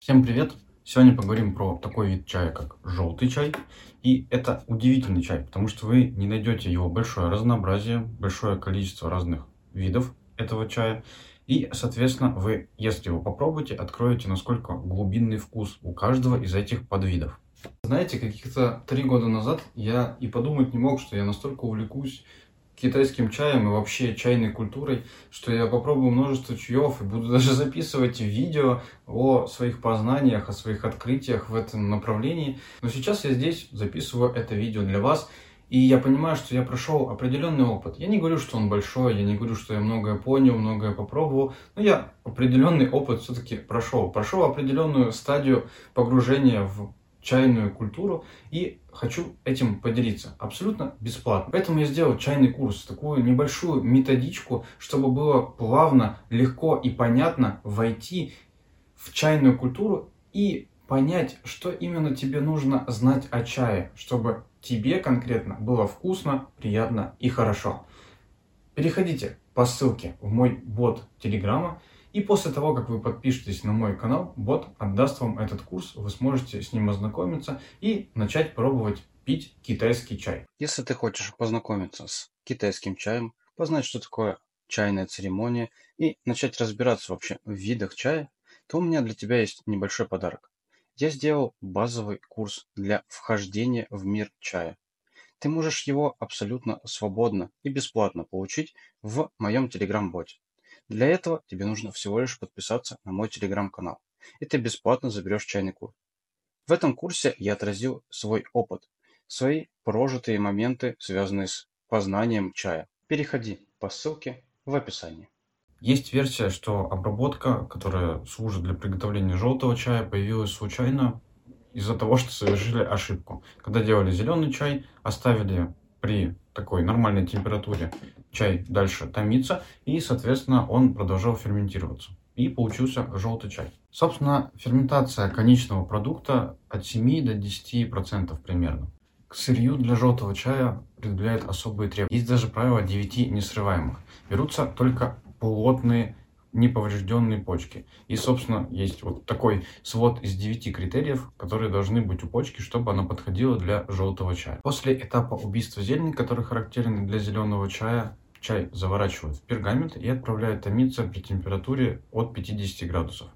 Всем привет! Сегодня поговорим про такой вид чая, как желтый чай. И это удивительный чай, потому что вы не найдете его большое разнообразие, большое количество разных видов этого чая. И, соответственно, вы, если его попробуете, откроете, насколько глубинный вкус у каждого из этих подвидов. Знаете, каких-то 3 года назад я и подумать не мог, что я настолько увлекусь китайским чаем и вообще чайной культурой, что я попробую множество чаев и буду даже записывать видео о своих познаниях, о своих открытиях в этом направлении. Но сейчас я здесь записываю это видео для вас, и я понимаю, что я прошел определенный опыт. Я не говорю, что он большой, я не говорю, что я многое понял, многое попробовал, но я определенный опыт все-таки прошел. Прошел определенную стадию погружения в чайную культуру и хочу этим поделиться абсолютно бесплатно. Поэтому я сделал чайный курс, такую небольшую методичку, чтобы было плавно, легко и понятно войти в чайную культуру и понять, что именно тебе нужно знать о чае, чтобы тебе конкретно было вкусно, приятно и хорошо. Переходите по ссылке в мой бот Телеграма, и после того, как вы подпишетесь на мой канал, бот отдаст вам этот курс, вы сможете с ним ознакомиться и начать пробовать пить китайский чай. Если ты хочешь познакомиться с китайским чаем, познать, что такое чайная церемония и начать разбираться вообще в видах чая, то у меня для тебя есть небольшой подарок. Я сделал базовый курс для вхождения в мир чая. Ты можешь его абсолютно свободно и бесплатно получить в моем телеграм-боте. Для этого тебе нужно всего лишь подписаться на мой телеграм-канал, и ты бесплатно заберешь чайный курс. В этом курсе я отразил свой опыт, свои прожитые моменты, связанные с познанием чая. Переходи по ссылке в описании. Есть версия, что обработка, которая служит для приготовления желтого чая, появилась случайно из-за того, что совершили ошибку. Когда делали зеленый чай, оставили при такой нормальной температуре чай дальше томиться, и, соответственно, он продолжал ферментироваться. И получился желтый чай. Собственно, ферментация конечного продукта от 7 до 10% примерно. К сырью для желтого чая предъявляют особые требования. Есть даже правило 9 несрываемых. Берутся только плотные, неповрежденные почки. И, собственно, есть вот такой свод из 9 критериев, которые должны быть у почки, чтобы она подходила для желтого чая. После этапа убийства зелени, который характерен для зеленого чая, чай заворачивают в пергамент и отправляют томиться при температуре от 50 градусов.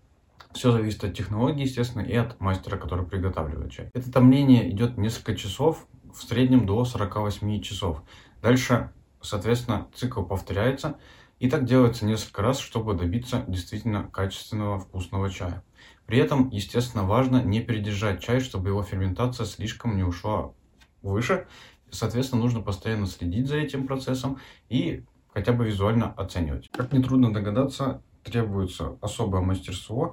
Все зависит от технологии, естественно, и от мастера, который приготавливает чай. Это томление идет несколько часов, в среднем до 48 часов. Дальше, соответственно, цикл повторяется. И так делается несколько раз, чтобы добиться действительно качественного вкусного чая. При этом, естественно, важно не передержать чай, чтобы его ферментация слишком не ушла выше. Соответственно, нужно постоянно следить за этим процессом и хотя бы визуально оценивать. Как нетрудно догадаться, требуется особое мастерство.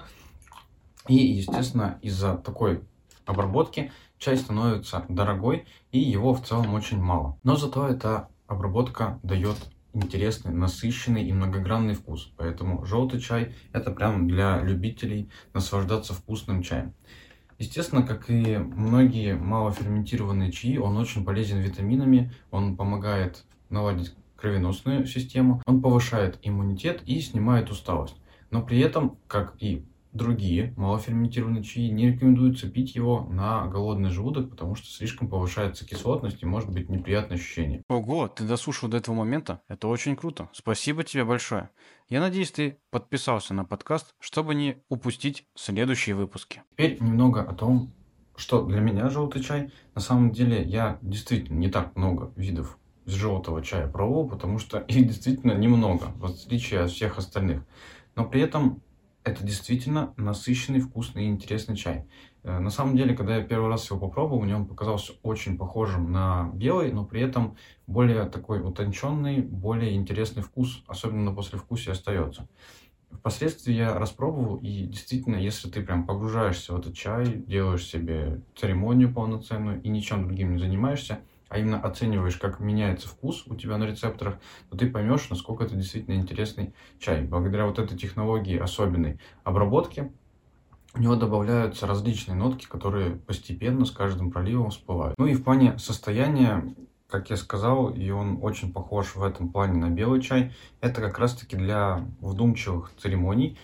И, естественно, из-за такой обработки чай становится дорогой, и его в целом очень мало. Но зато эта обработка дает интересный, насыщенный и многогранный вкус. Поэтому желтый чай это прям для любителей наслаждаться вкусным чаем. Естественно, как и многие малоферментированные чаи, он очень полезен витаминами, он помогает наладить кровеносную систему, он повышает иммунитет и снимает усталость. Но при этом, как и другие малоферментированные чаи, не рекомендуется пить его на голодный желудок, потому что слишком повышается кислотность и может быть неприятное ощущение. Ого, ты дослушал до этого момента? Это очень круто. Спасибо тебе большое. Я надеюсь, ты подписался на подкаст, чтобы не упустить следующие выпуски. Теперь немного о том, что для меня желтый чай. На самом деле я действительно не так много видов желтого чая пробовал, потому что их действительно немного, в отличие от всех остальных. Но при этом это действительно насыщенный, вкусный и интересный чай. На самом деле, когда я первый раз его попробовал, мне он показался очень похожим на белый, но при этом более такой утонченный, более интересный вкус, особенно на послевкусие остается. Впоследствии я распробовал, и действительно, если ты прям погружаешься в этот чай, делаешь себе церемонию полноценную и ничем другим не занимаешься, а именно оцениваешь, как меняется вкус у тебя на рецепторах, то ты поймешь, насколько это действительно интересный чай. Благодаря вот этой технологии особенной обработки в него добавляются различные нотки, которые постепенно с каждым проливом всплывают. Ну и в плане состояния, как я сказал, и он очень похож в этом плане на белый чай, это как раз таки для вдумчивых церемоний.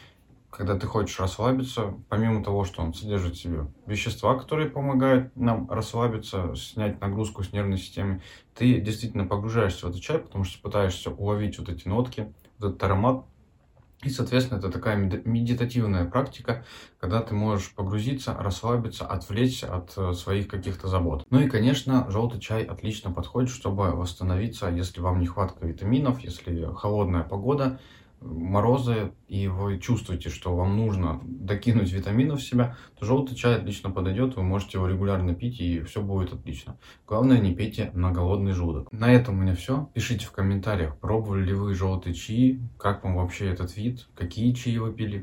когда ты хочешь расслабиться, помимо того, что он содержит в себе вещества, которые помогают нам расслабиться, снять нагрузку с нервной системы, ты действительно погружаешься в этот чай, потому что пытаешься уловить вот эти нотки, вот этот аромат. И, соответственно, это такая медитативная практика, когда ты можешь погрузиться, расслабиться, отвлечься от своих каких-то забот. Ну и, конечно, желтый чай отлично подходит, чтобы восстановиться, если вам нехватка витаминов, если холодная погода, морозы, и вы чувствуете, что вам нужно докинуть витаминов в себя, то желтый чай отлично подойдет, вы можете его регулярно пить, и все будет отлично. Главное, не пейте на голодный желудок. На этом у меня все. Пишите в комментариях, пробовали ли вы желтый чаи, как вам вообще этот вид, какие чаи вы пили,